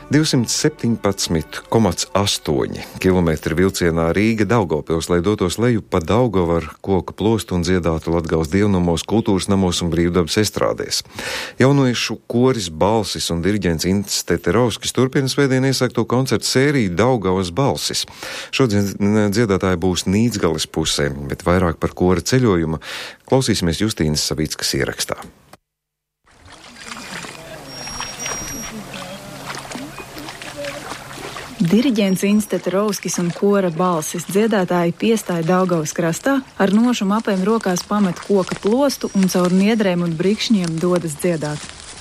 217,8 km vilcienā Rīga-Daugavpils, lai dotos leju pa Daugavu ar koka plostu un dziedātu Latgales dievnamos, kultūras namos un brīvdabas estrādēs. Jauniešu koris Balsis un diriģents Ints Teterovskis turpina svētdien iesākto koncertu sēriju Daugavas balsis. Šodien dziedātāji būs Nīdzgales pusē, bet vairāk par kora ceļojuma klausīsimies Justīnas Savickas ierakstā. Diriģents Ints Teterovskis un kora balsis dziedātāji piestāja Daugavas krastā, ar nošu mapēm rokās pamet koka plostu un caur niedrēm un brikšņiem dodas dziedāt.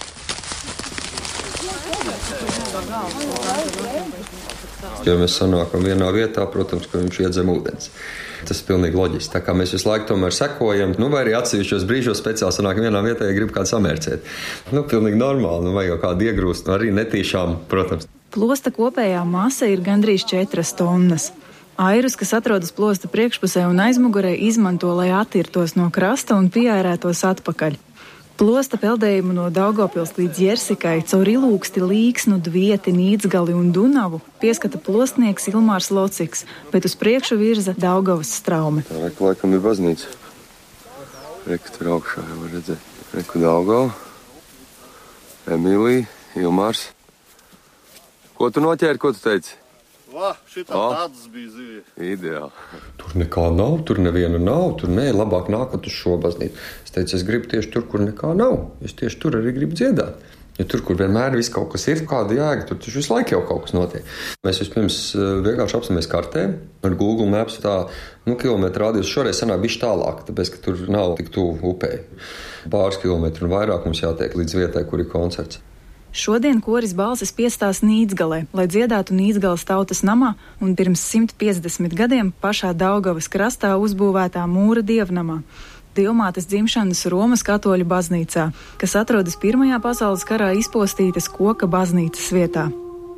Ja mēs sanākam vienā vietā, protams, ka viņš iedzem ūdens. Tas ir pilnīgi loģiski. Tā kā mēs visu laiku tomēr sekojam, vai arī atsevišķos brīžos speciāli sanāk vienā vietā, ja grib kādu samērcēt. Pilnīgi normāli, vai jau kādu iegrūst, arī netīšām, protams. Plosta kopējā masa ir gandrīz 4 tonnas. Airus, kas atrodas plosta priekšpusē un aizmugurē, izmanto, lai attirtos no krasta un pieairētos atpakaļ. Plosta peldējumu no Daugavpils līdz Jersikai caur Ilūksti, Līksnu, Dvieti, Nīdzgali un Dunavu pieskata plostnieks Ilmārs Lociks, bet uz priekšu virza Daugavas straume. Tā laikam ir baznīca. Reku tur augšā jau var redzēt. Reku Daugava, Emīlija, Ilmārs. Ko tu noķēri, ko tu teici? Šitā tādas bija zivie. Ideāli. Tur nekā nav, tur neviena nav, tur labāk nākat uz šo baznīcu. Es teicu, es gribu tieši tur, kur nekā nav. Es tieši tur arī gribu dziedāt. Jo tur, kur vienmēr viss kaut kas ir, kāda jēga, tur visu laiku jau kaut kas notiek. Mēs vispirms vienkārši apstāmies kartē ar Google Maps tā, kilometru radius. Šoreiz sanāk bišķi tālāk, tāpēc, ka tur nav tik tuvu upei. Pāris kilometru un vairāk mums jātiek līdz vietai, kur ir koncerts. Šodien koris balsis piestās Nīdzgalē, lai dziedātu Nīdzgales tautas namā un pirms 150 gadiem pašā Daugavas krastā uzbūvētā mūra dievnamā, Dievmātes dzimšanas Romas katoļu baznīcā, kas atrodas Pirmajā pasaules karā izpostītas koka baznīcas vietā.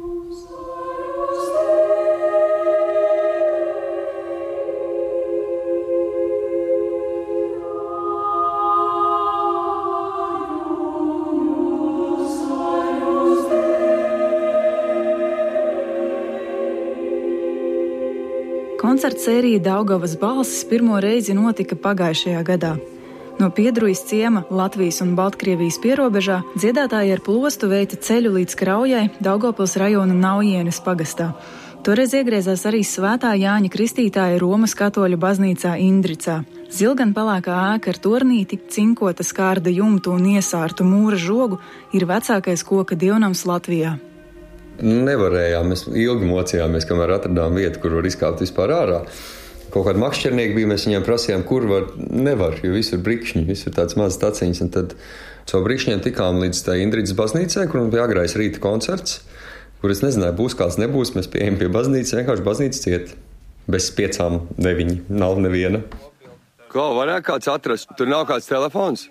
Koncerta sērija Daugavas balsis pirmo reizi notika pagājušajā gadā. No Piedrujas ciema Latvijas un Baltkrievijas pierobežā dziedātāji ar plostu veica ceļu līdz Kraujai Daugavpils rajona Naujienes pagastā. Toreiz iegriezās arī Svētā Jāņa Kristītāja Romas katoļu baznīcā Indricā. Zilganpelēkā ēka ar tornīti, cinkota skārda jumtu un iesārtu mūra žogu ir vecākais koka dievnams Latvijā. Nevarējām, mēs ilgi mocījāmies, kamēr atradām vietu, kur var izkāpt vispār ārā. Kaut kādi makšķernieki bija, mēs viņiem prasījām, kur nevar, jo visur brikšņi, visur tāds mazs taciņas. Un tad caur brikšņiem tikām līdz tā Indricas baznīcai, kur mums bija agrājas rīta koncerts, kur es nezināju, būs kāds nebūs, mēs pieejam pie baznīcas, vienkārši baznīca ciet. Bez 5, 9, nav neviena. Ko, varētu kāds atrast? Tur nav kāds telefons?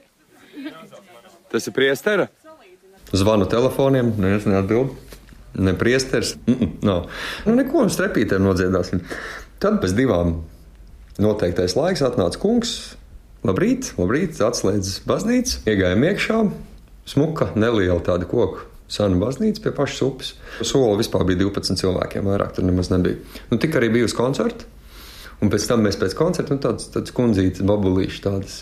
Tas ir priestera? Zvanu telefoniem, neviens neatbild. Ne priesteris, nav. Neko un strepītēm nodziedāsim. Tad pēc 2 noteiktais laiks atnāca kungs. Labrīt, atslēdz baznīcu, iegājām iekšā. Smuka, neliela tāda koku sena baznīca pie pašas upes. Soli vispār bija 12 cilvēkiem, vairāk tur nemaz nebija. Tik arī bija uz koncertu. Un pēc tam mēs pēc koncerta, tāds kundzītes, babulīši tādas,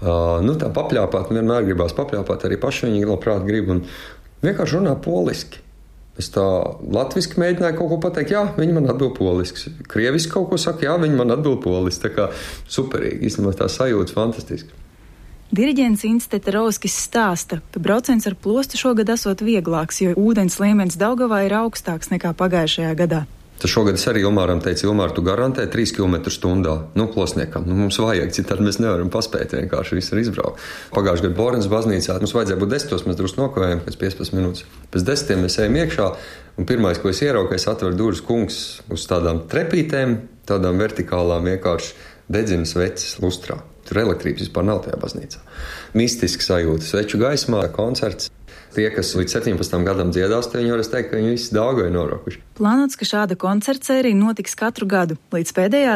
tā papļāpāt, vienmēr gribās papļāpāt, arī paši viņi labprāt grib un vienkārši runā poliski. Es tā latviski mēģināju kaut ko pateikt, jā, viņi man atbild poliski. Krieviski kaut ko saka, jā, viņi man atbild poliski. Tā kā superīgi, īstenībā tā sajūta fantastiski. Diriģents Ints Teterovskis stāsta, ka brauciens ar plostu šogad esot vieglāks, jo ūdens līmenis Daugavā ir augstāks nekā pagājušajā gadā. Tad šogad es arī Ilmāram teicu, Ilmār, tu garantē 3 km/h. Plosniekam, mums vajag, citādi mēs nevaram paspēt vienkārši visur izbraukt. Pagājušajā gadā Borenas baznīcā mums vajadzēja būt 10, mēs drusku nokavējām pēc 15 minūtes. Pēc 10 mēs ejam iekšā, un pirmais, ko es ieraugu, es atveru durvis, kungs uz tādām trepītēm, tādām vertikālām vienkārši dedzina sveces lustrā. Tur elektrības vispār nav tajā baznīcā. Mistiski sajūta, sveču gaismā, koncerts. Tie, kas līdz 17 gadam dziedās, viņi var teikt, ka viņi visi Daugavai noraukuši. Plānots, ka šāda koncerta sērija notiks katru gadu, līdz pēdējā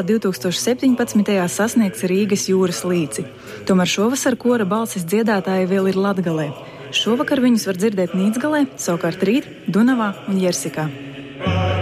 2017. sasniegs Rīgas jūras līci. Tomēr šovasar kora balsis dziedātāji vēl ir Latgalē. Šovakar viņus var dzirdēt Nīdzgalē, savukārt rīt Dunavā un Jersikā.